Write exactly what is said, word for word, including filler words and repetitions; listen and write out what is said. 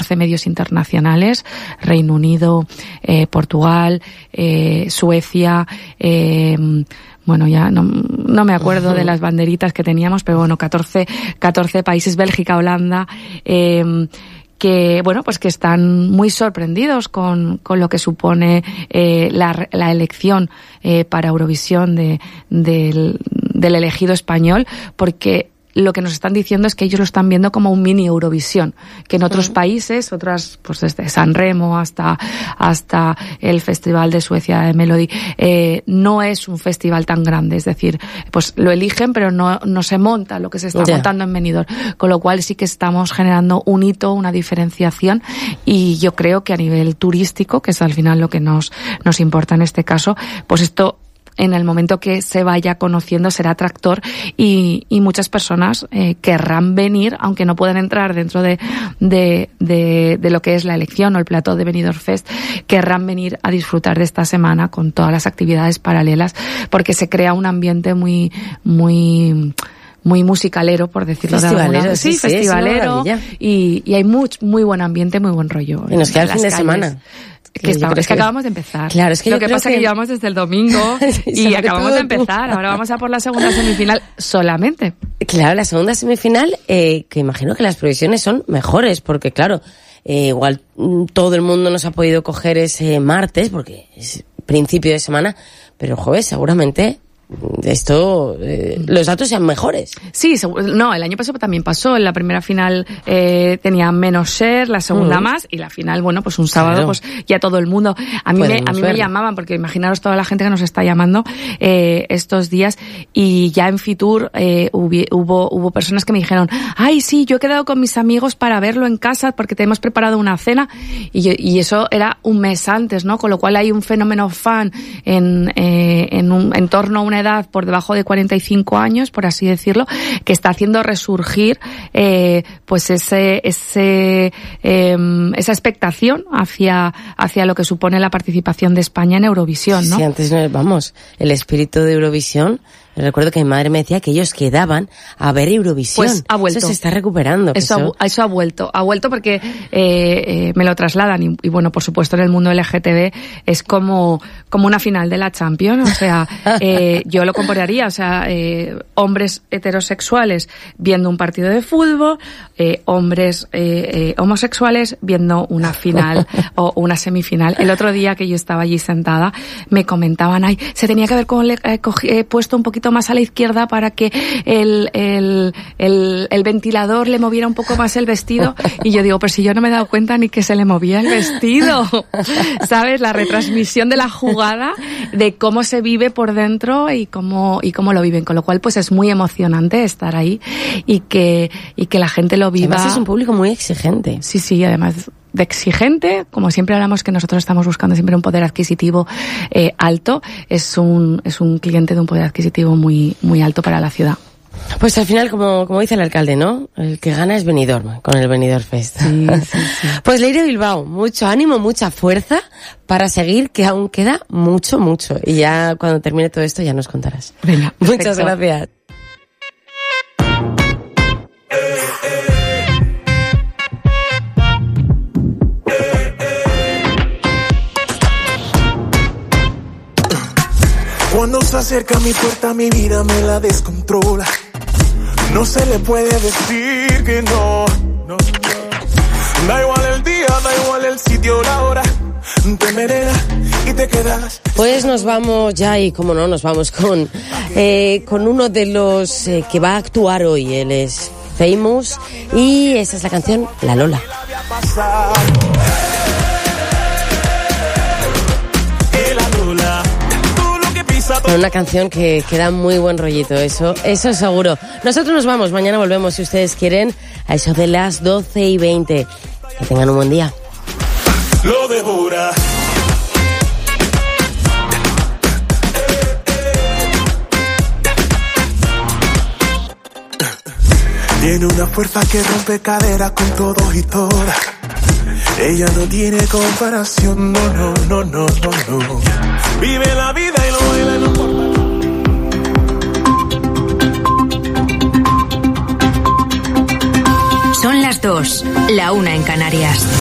catorce medios internacionales, Reino Unido, eh, Portugal, eh, Suecia, eh, bueno, ya no, no me acuerdo de las banderitas que teníamos, pero bueno, catorce, catorce países, Bélgica, Holanda, eh, que, bueno, pues que están muy sorprendidos con, con lo que supone eh, la, la elección eh, para Eurovisión de, del, del elegido español, porque lo que nos están diciendo es que ellos lo están viendo como un mini Eurovisión, que en otros países, otras, pues desde San Remo hasta, hasta el Festival de Suecia de Melody, eh, no es un festival tan grande, es decir, pues lo eligen, pero no, no se monta lo que se está yeah. montando en Benidorm, con lo cual sí que estamos generando un hito, una diferenciación, y yo creo que a nivel turístico, que es al final lo que nos, nos importa en este caso, pues esto, en el momento que se vaya conociendo, será atractor, y, y muchas personas eh, querrán venir, aunque no puedan entrar dentro de, de, de, de lo que es la elección o el plató de Benidorm Fest, querrán venir a disfrutar de esta semana con todas las actividades paralelas, porque se crea un ambiente muy, muy, muy musicalero, por decirlo de alguna manera. Sí, sí, festivalero, y, y hay muy, muy buen ambiente, muy buen rollo. Y nos queda el fin de semana. Que está, es que acabamos de empezar. Claro, es que lo que pasa es que... que llevamos desde el domingo y acabamos de empezar. Ahora vamos a por la segunda semifinal solamente. Claro, la segunda semifinal, eh, que imagino que las previsiones son mejores, porque claro, eh, igual todo el mundo nos ha podido coger ese martes, porque es principio de semana, pero el jueves seguramente esto, eh, los datos sean mejores. Sí, no, el año pasado también pasó. En la primera final eh, tenía menos share, la segunda mm. más, y la final, bueno, pues un sábado, claro. pues ya todo el mundo. A mí, me, a mí me llamaban, porque imaginaros toda la gente que nos está llamando eh, estos días, y ya en Fitur eh, hubo, hubo, hubo personas que me dijeron, ay, sí, yo he quedado con mis amigos para verlo en casa porque te hemos preparado una cena, y, yo, y eso era un mes antes, ¿no? Con lo cual hay un fenómeno fan en, eh, en, un, en torno a una edad por debajo de cuarenta y cinco años, por así decirlo, que está haciendo resurgir eh, pues ese ese eh, esa expectación hacia hacia lo que supone la participación de España en Eurovisión, ¿no? Sí, antes, vamos, el espíritu de Eurovisión. Recuerdo que mi madre me decía que ellos quedaban a ver Eurovisión. Pues ha vuelto. Eso se está recuperando. Eso, eso... Ha, eso ha vuelto. Ha vuelto porque eh, eh, me lo trasladan. Y, y bueno, por supuesto, en el mundo L G T B es como, como una final de la Champions. O sea, eh, yo lo compararía. O sea, eh, hombres heterosexuales viendo un partido de fútbol, eh, hombres eh, eh, homosexuales viendo una final o una semifinal. El otro día que yo estaba allí sentada, me comentaban, ay, se tenía que haber co- eh, cogi- eh, puesto un poquito más a la izquierda para que el, el, el, el ventilador le moviera un poco más el vestido. Y yo digo, pero si yo no me he dado cuenta ni que se le movía el vestido. ¿Sabes? La retransmisión de la jugada, de cómo se vive por dentro y cómo, y cómo lo viven. Con lo cual, pues es muy emocionante estar ahí y que, y que la gente lo viva. Además es un público muy exigente. Sí, sí, además de exigente, como siempre hablamos que nosotros estamos buscando siempre un poder adquisitivo eh, alto, es un es un cliente de un poder adquisitivo muy muy alto para la ciudad. Pues al final, como como dice el alcalde, ¿no? El que gana es Benidorm, con el Benidorm Fest. Sí, sí, sí. Pues Leire Bilbao, mucho ánimo, mucha fuerza para seguir, que aún queda mucho, mucho. Y ya cuando termine todo esto ya nos contarás. Venga, muchas gracias. Cuando se acerca a mi puerta, mi vida me la descontrola. No se le puede decir que no, no, no. Da igual el día, da igual el sitio, la hora. Te envenena y te quedas. Pues nos vamos ya, y como no, nos vamos con, eh, con uno de los eh, que va a actuar hoy. Él es Famous y esta es la canción La Lola. Una canción que, que da muy buen rollito, eso, eso seguro. Nosotros nos vamos, mañana volvemos si ustedes quieren, a eso de las doce y veinte. Que tengan un buen día. Lo devora. Tiene una fuerza que rompe cadera con todos y todas. Ella no tiene comparación, no, no, no, no, no, no. Vive la vida y lo baila y no importa. Son las dos, la una en Canarias.